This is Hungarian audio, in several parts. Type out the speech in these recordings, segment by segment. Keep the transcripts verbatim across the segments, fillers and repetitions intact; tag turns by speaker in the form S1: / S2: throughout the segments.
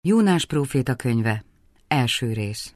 S1: Jónás próféta könyve, első rész.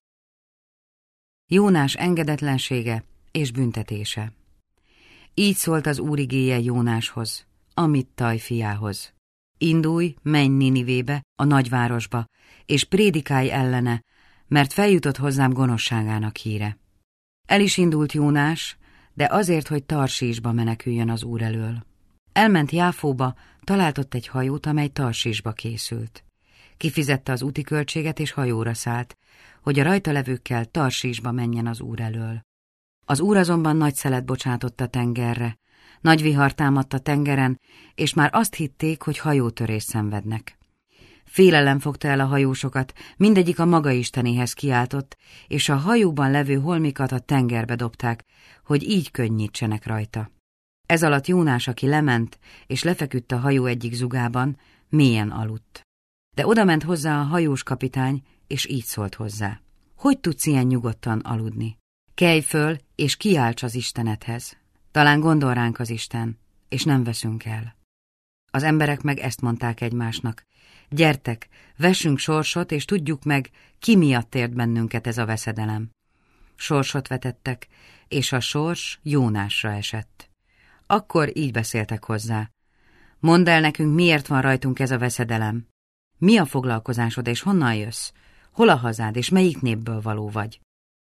S1: Jónás engedetlensége és büntetése. Így szólt az Úr igéje Jónáshoz, Amittai fiához. Indulj, menj Ninivébe, a nagyvárosba, és prédikálj ellene, mert feljutott hozzám gonoszságának híre. El is indult Jónás, de azért, hogy Tarsísba meneküljön az Úr elől. Elment Jáfóba, talált ott egy hajót, amely Tarsísba készült. Kifizette az úti költséget és hajóra szállt, hogy a rajta levőkkel Tarsísba menjen az Úr elől. Az Úr azonban nagy szelet bocsátott a tengerre, nagy vihar támadt a tengeren, és már azt hitték, hogy hajótörést szenvednek. Félelem fogta el a hajósokat, mindegyik a maga istenéhez kiáltott, és a hajóban levő holmikat a tengerbe dobták, hogy így könnyítsenek rajta. Ez alatt Jónás, aki lement, és lefeküdt a hajó egyik zugában, mélyen aludt. De odament hozzá a hajós kapitány, és így szólt hozzá. Hogy tudsz ilyen nyugodtan aludni? Kelj föl, és kiálts az Istenedhez. Talán gondol ránk az Isten, és nem veszünk el. Az emberek meg ezt mondták egymásnak. Gyertek, vessünk sorsot, és tudjuk meg, ki miatt ért bennünket ez a veszedelem. Sorsot vetettek, és a sors Jónásra esett. Akkor így beszéltek hozzá. Mondd el nekünk, miért van rajtunk ez a veszedelem? Mi a foglalkozásod, és honnan jössz? Hol a hazád, és melyik népből való vagy?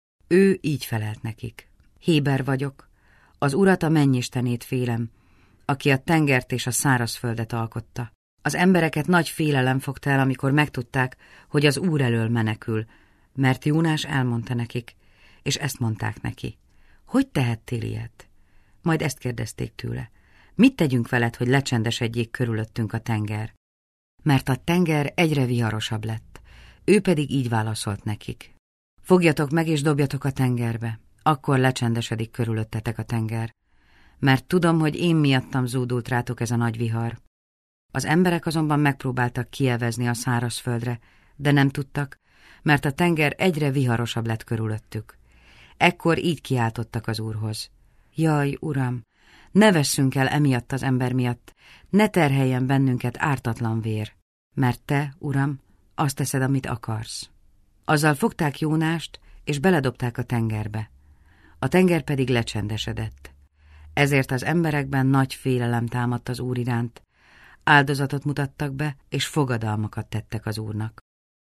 S1: Ő így felelt nekik. Héber vagyok, az Urat, a mennyistenét félem, aki a tengert és a szárazföldet alkotta. Az embereket nagy félelem fogta el, amikor megtudták, hogy az Úr elől menekül, mert Jónás elmondta nekik, és ezt mondták neki. Hogy tehettél ilyet? Majd ezt kérdezték tőle. Mit tegyünk veled, hogy lecsendesedjék körülöttünk a tenger? Mert a tenger egyre viharosabb lett. Ő pedig így válaszolt nekik. Fogjatok meg és dobjatok a tengerbe, akkor lecsendesedik körülöttetek a tenger. Mert tudom, hogy én miattam zúdult rátok ez a nagy vihar. Az emberek azonban megpróbáltak kievezni a szárazföldre, de nem tudtak, mert a tenger egyre viharosabb lett körülöttük. Ekkor így kiáltottak az Úrhoz. Jaj, Uram, ne vesszünk el emiatt az ember miatt, ne terheljen bennünket ártatlan vér, mert te, Uram, azt teszed, amit akarsz. Azzal fogták Jónást, és beledobták a tengerbe. A tenger pedig lecsendesedett. Ezért az emberekben nagy félelem támadt az Úr iránt, áldozatot mutattak be, és fogadalmakat tettek az Úrnak.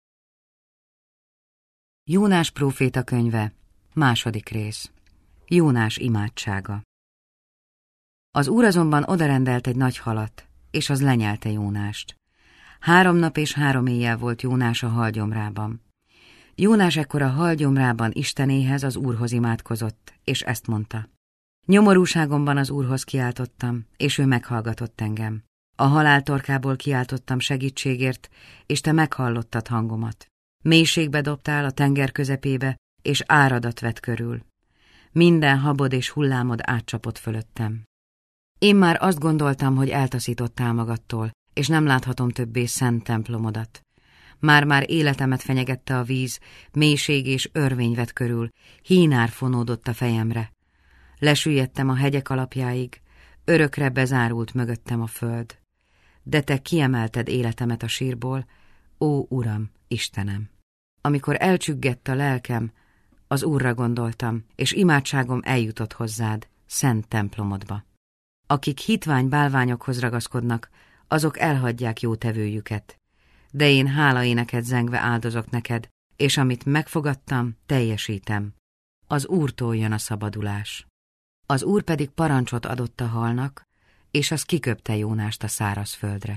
S1: Jónás próféta könyve, második rész. Jónás imádsága. Az Úr azonban odarendelt egy nagy halat, és az lenyelte Jónást. Három nap és három éjjel volt Jónás a halgyomrában. Jónás ekkor a halgyomrában Istenéhez, az Úrhoz imádkozott, és ezt mondta. Nyomorúságomban az Úrhoz kiáltottam, és ő meghallgatott engem. A halál torkából kiáltottam segítségért, és te meghallottad hangomat. Mélységbe dobtál a tenger közepébe, és áradat vett körül. Minden habod és hullámod átcsapott fölöttem. Én már azt gondoltam, hogy eltaszítottál magadtól, és nem láthatom többé szent templomodat. Már-már életemet fenyegette a víz, mélység és örvény vett körül, hínár fonódott a fejemre. Lesüllyedtem a hegyek alapjáig, örökre bezárult mögöttem a föld. De te kiemelted életemet a sírból, ó Uram, Istenem! Amikor elcsüggett a lelkem, az Úrra gondoltam, és imádságom eljutott hozzád, szent templomodba. Akik hitvány bálványokhoz ragaszkodnak, azok elhagyják jó tevőjüket. De én hálaéneket zengve áldozok neked, és amit megfogadtam, teljesítem. Az Úrtól jön a szabadulás. Az Úr pedig parancsot adott a halnak, és az kiköpte Jónást a szárazföldre.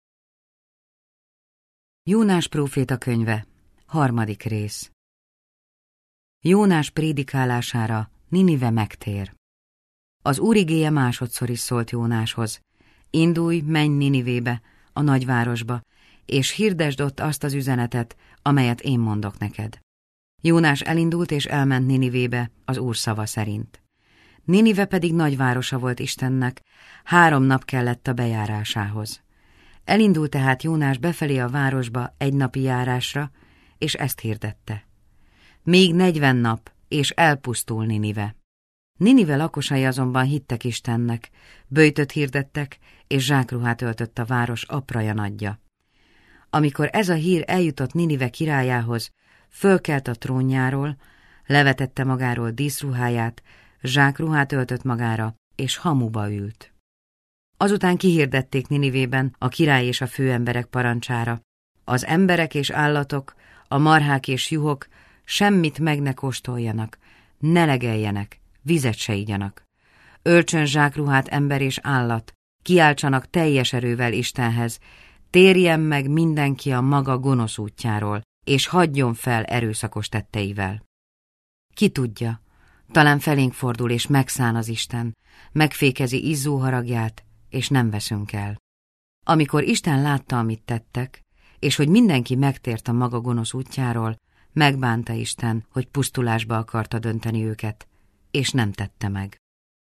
S1: Jónás próféta könyve, harmadik rész. Jónás prédikálására Ninive megtér. Az Úr igéje másodszor is szólt Jónáshoz. Indulj, menj Ninivébe, a nagyvárosba, és hirdesd ott azt az üzenetet, amelyet én mondok neked. Jónás elindult és elment Ninivébe az Úr szava szerint. Ninive pedig nagyvárosa volt Istennek, három nap kellett a bejárásához. Elindult tehát Jónás befelé a városba egy napi járásra, és ezt hirdette. Még negyven nap, és elpusztul Ninive. Ninive lakosai azonban hittek Istennek, böjtöt hirdettek, és zsákruhát öltött a város apraja nagyja. Amikor ez a hír eljutott Ninive királyához, fölkelt a trónjáról, levetette magáról díszruháját, zsákruhát öltött magára, és hamuba ült. Azután kihirdették Ninivében a király és a főemberek parancsára: az emberek és állatok, a marhák és juhok semmit meg ne kóstoljanak, ne legeljenek, vizet se igyanak. Öltsön zsákruhát ember és állat, kiáltsanak teljes erővel Istenhez, térjen meg mindenki a maga gonosz útjáról, és hagyjon fel erőszakos tetteivel. Ki tudja, talán felénk fordul és megszán az Isten, megfékezi izzó haragját, és nem veszünk el. Amikor Isten látta, amit tettek, és hogy mindenki megtért a maga gonosz útjáról, megbánta Isten, hogy pusztulásba akarta dönteni őket, és nem tette meg.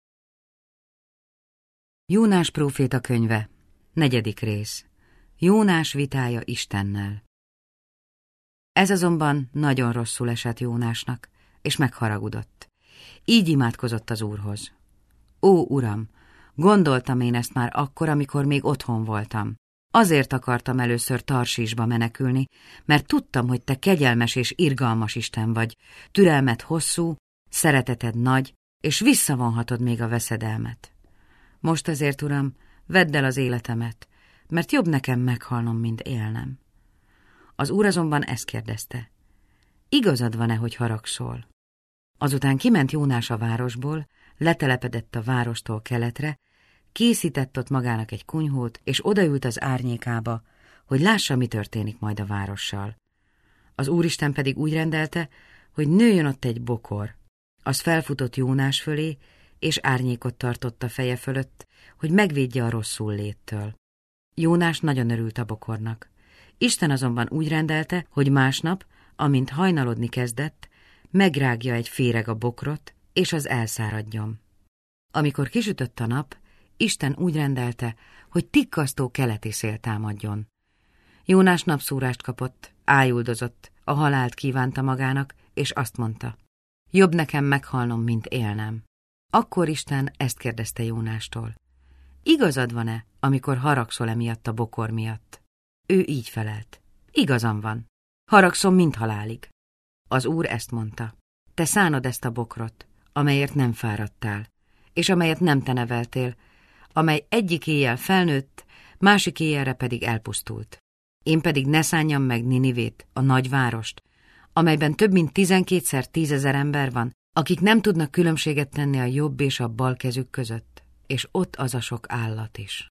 S1: Jónás próféta könyve, negyedik rész. Jónás vitája Istennel. Ez azonban nagyon rosszul esett Jónásnak, és megharagudott. Így imádkozott az Úrhoz: Ó, Uram, gondoltam én ezt már akkor, amikor még otthon voltam. Azért akartam először Tarsisba menekülni, mert tudtam, hogy te kegyelmes és irgalmas Isten vagy, türelmed hosszú, szereteted nagy, és visszavonhatod még a veszedelmet. Most azért, Uram, vedd el az életemet, mert jobb nekem meghalnom, mint élnem. Az Úr azonban ezt kérdezte: igazad van-e, hogy haragszol? Azután kiment Jónás a városból, letelepedett a várostól keletre, készített ott magának egy kunyhót, és odaült az árnyékába, hogy lássa, mi történik majd a várossal. Az Úristen pedig úgy rendelte, hogy nőjön ott egy bokor. Az felfutott Jónás fölé, és árnyékot tartott a feje fölött, hogy megvédje a rosszul léttől. Jónás nagyon örült a bokornak. Isten azonban úgy rendelte, hogy másnap, amint hajnalodni kezdett, megrágja egy féreg a bokrot, és az elszáradjon. Amikor kisütött a nap, Isten úgy rendelte, hogy tikkasztó keleti szél támadjon. Jónás napszúrást kapott, ájuldozott, a halált kívánta magának, és azt mondta: jobb nekem meghalnom, mint élnem. Akkor Isten ezt kérdezte Jónástól: igazad van-e, amikor haragszol emiatt a bokor miatt? Ő így felelt: igazam van, haragszom mind halálig. Az Úr ezt mondta: te szánod ezt a bokrot, amelyért nem fáradtál, és amelyet nem te neveltél, amely egyik éjjel felnőtt, másik éjjelre pedig elpusztult. Én pedig ne szánjam meg Ninivét, a nagyvárost, amelyben több mint tizenkétszer tízezer ember van, akik nem tudnak különbséget tenni a jobb és a bal kezük között, és ott az a sok állat is.